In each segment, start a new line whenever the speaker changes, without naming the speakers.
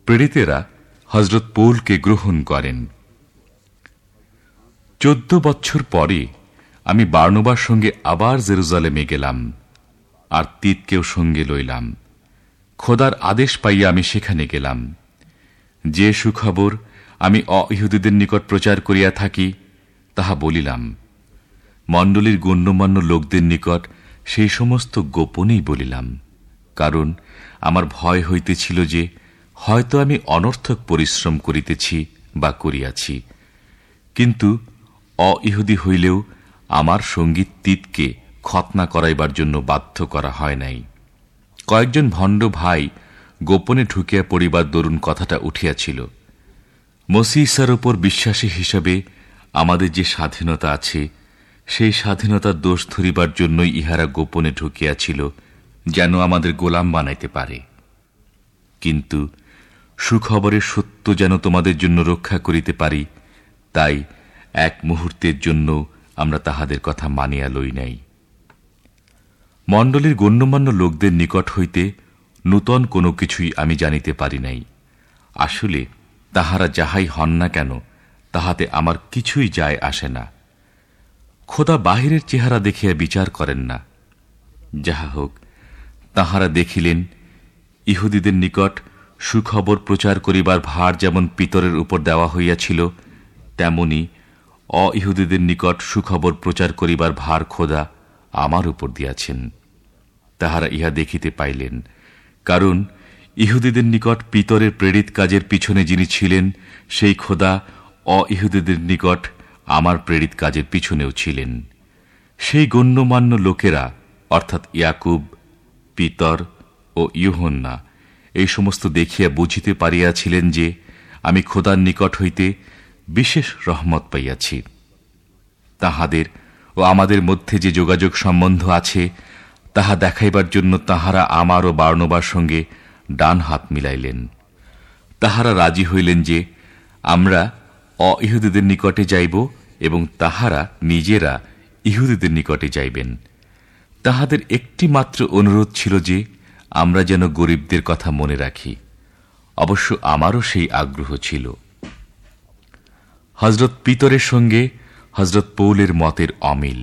প্রেরিতেরা হযরত পৌলকে গ্রহণ করেন। 14 বছর পরে আমি বারনবার সঙ্গে আবার জেরুজালেমে গেলাম, আর তিতকেও সঙ্গে লইলাম। খোদার আদেশ পাইয়া আমি সেখানে গেলাম। যে সুখবর আমি অইহুদীদের নিকট প্রচার করিয়া থাকি তাহা বলিলাম। মণ্ডলীর গণ্যমান্য লোকদের নিকট সেই সমস্ত গোপনেই বলিলাম, কারণ আমার ভয় হইতেছিল যে হয়তো আমি অনর্থক পরিশ্রম করিতেছি বা করিয়াছি। কিন্তু অইহুদী হইলেও আমার সঙ্গী তিতকে খতনা করাইবার জন্য বাধ্য করা হয় নাই। কয়েকজন ভণ্ড ভাই গোপনে ঢুকিয়া পড়িবার দরুন কথাটা উঠিয়াছিল। মসীহ ঈসার উপর বিশ্বাসী হিসাবে আমাদের যে স্বাধীনতা আছে, সেই স্বাধীনতার দোষ ধরিবার জন্যই ইহারা গোপনে ঢুকিয়াছিল, যেন আমাদের গোলাম বানাইতে পারে। কিন্তু সুখবরের সত্য যেন তোমাদের জন্য রক্ষা করিতে পারি, তাই এক মুহূর্তের জন্য আমরা তাহাদের কথা মানিয়া লই নাই। মণ্ডলীর গণ্যমান্য লোকদের নিকট হইতে নূতন কোনো কিছুই আমি জানিতে পারি নাই। আসলে তাহারা যাহাই হন না কেন, তাহাতে আমার কিছুই যায় আসে না। খোদা বাহিরের চেহারা দেখিয়া বিচার করেন না। যাহা হোক, তাহারা দেখিলেন ইহুদীদের নিকট সুখবর প্রচার করিবার ভার যেমন পিতরের উপর দেওয়া হইয়াছিল, তেমনি অইহুদীদের নিকট সুখবর প্রচার করিবার ভার খোদা আমার উপর দিয়াছেন। তাহারা ইহা দেখিতে পাইলেন, কারণ ইহুদীদের নিকট পিতরের প্রেরিত কাজের পিছনে যিনি ছিলেন, সেই খোদা অইহুদীদের নিকট আমার প্রেরিত কাজের পিছনেও ছিলেন। সেই গণ্যমান্য লোকেরা, অর্থাৎ ইয়াকুব, পিতর ও ইউহন্না, এই সমস্ত দেখিয়া বুঝিতে পারিয়াছিলেন যে আমি খোদার নিকট হইতে বিশেষ রহমত পাইয়াছি। তাহাদের ও আমাদের মধ্যে যে যোগাযোগ সম্বন্ধ আছে, তাহা দেখাইবার জন্য তাহারা আমার ও বারনবার সঙ্গে ডান হাত মিলাইলেন। তাহারা রাজি হইলেন যে আমরা অইহুদীদের নিকটে যাইব এবং তাহারা নিজেরা ইহুদীদের নিকটে যাইবেন। তাহাদের একটি মাত্র অনুরোধ ছিল যে আমরা যেন গরিবদের কথা মনে রাখি। অবশ্য আমারও সেই আগ্রহ ছিল। হযরত পিতরের সঙ্গে হযরত পৌলের মতের অমিল।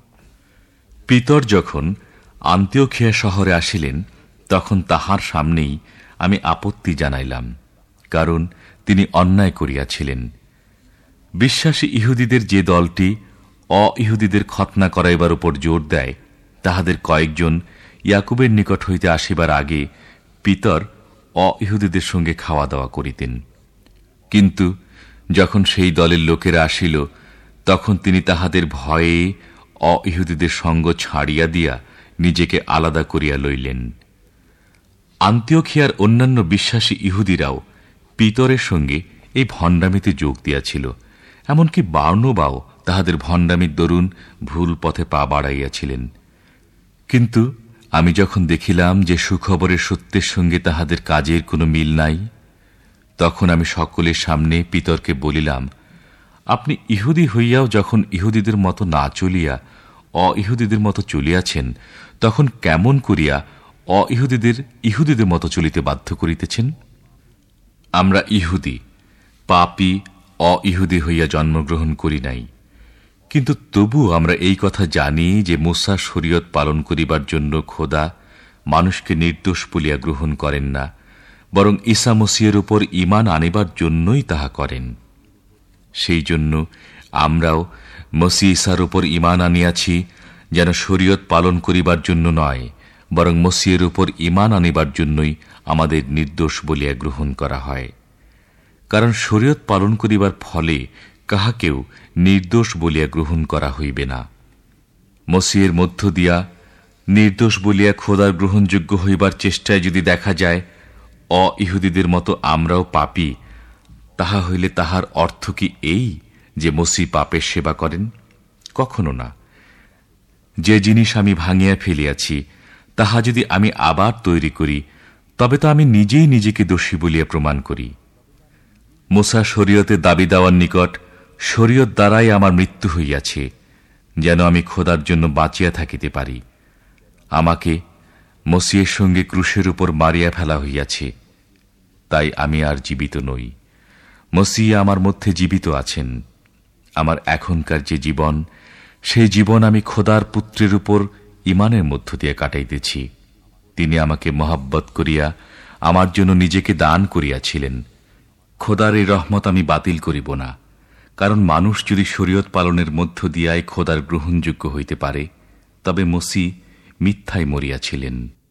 পিতর যখন আন্তিওখিয়া শহরে আসিলেন, তখন তাহার সামনেই আমি আপত্তি জানাইলাম, কারণ তিনি অন্যায় করিয়াছিলেন। বিশ্বাসী ইহুদীদের যে দলটি অইহুদীদের খতনা করাইবার উপর জোর দেয়, তাহাদের কয়েকজন ইয়াকুবের নিকট হইতে আসিবার আগে পিতর অইহুদীদের সঙ্গে খাওয়া দাওয়া করিতেন। কিন্তু যখন সেই দলের লোকেরা আসিল, তখন তিনি তাহাদের ভয়ে অইহুদীদের সঙ্গ ছাড়িয়া দিয়া নিজেকে আলাদা করিয়া লইলেন। আন্তিওখিয়ার অন্যান্য বিশ্বাসী ইহুদীরাও পিতরের সঙ্গে এই ভণ্ডামিতে যোগ দিয়াছিল। এমনকি বারনবাও তাহাদের ভণ্ডামির দরুন ভুল পথে পা বাড়াইয়াছিলেন। কিন্তু আমি যখন দেখিলাম যে সুখবরের সত্যের সঙ্গে তাহাদের কাজের কোনো মিল নাই, তখন আমি সকলের সামনে পিতরকে বলিলাম, আপনি ইহুদী হইয়াও যখন ইহুদীদের মতো না চলিয়া অইহুদীদের মতো চলিয়াছেন, তখন কেমন করিয়া অইহুদীদের ইহুদীদের মতো চলিতে বাধ্য করিতেছেন? আমরা ইহুদী, পাপী অইহুদী হইয়া জন্মগ্রহণ করি নাই। কিন্তু তবু আমরা এই কথা জানি যে মুসা শরীয়ত পালন করিবার জন্য খোদা মানুষকে নির্দোষ বলিয়া গ্রহণ করেন না, বরং ঈসা মসীহের উপর ঈমান আনিবার জন্যই তাহা করেন। সেই জন্য আমরাও মসীহ ঈসার উপর ঈমান আনিয়াছি, যেন শরীয়ত পালন করিবার জন্য নয়, বরং মসীহের উপর ঈমান আনিবার জন্যই আমাদের নির্দোষ বলিয়া গ্রহণ করা হয়। কারণ শরীয়ত পালন করিবার ফলে কাহাকেও নির্দোষ বলিয়া গ্রহণ করা হইবে না। মসীহের মধ্য দিয়া নির্দোষ বলিয়া খোদার গ্রহণযোগ্য হইবার চেষ্টায় যদি দেখা যায় অইহুদীদের মতো আমরাও পাপী, তাহা হইলে তাহার অর্থ কি এই যে মসীহ পাপের সেবা করেন? কখনো না। যে জিনিস আমি ভাঙিয়া ফেলিয়াছি, তাহা যদি আমি আবার তৈরি করি, তবে তো আমি নিজেই নিজেকে দোষী বলিয়া প্রমাণ করি। মুসা শরীয়তের দাবি দেওয়ার নিকট শরীয়ত দ্বারাই আমার মৃত্যু হইয়াছে, যেন আমি খোদার জন্য বাঁচিয়া থাকিতে পারি। আমাকে মসীহের সঙ্গে ক্রুশের উপর মারিয়া ফেলা হইয়াছে। তাই আমি আর জীবিত নই। মসিহ আমার মধ্যে জীবিত আছেন। আমার এখনকার যে জীবন, সেই জীবন আমি খোদার পুত্রের উপর ঈমানের মধ্য দিয়ে কাটাইতেছি। তিনি আমাকে মহব্বত করিয়া আমার জন্য নিজেকে দান করিয়াছিলেন। খোদার এই রহমত আমি বাতিল করিব না, কারণ মানুষ যদি শরীয়ত পালনের মধ্য দিয়াই খোদার গ্রহণযোগ্য হইতে পারে, তবে মসিহ মিথ্যায় মরিয়াছিলেন।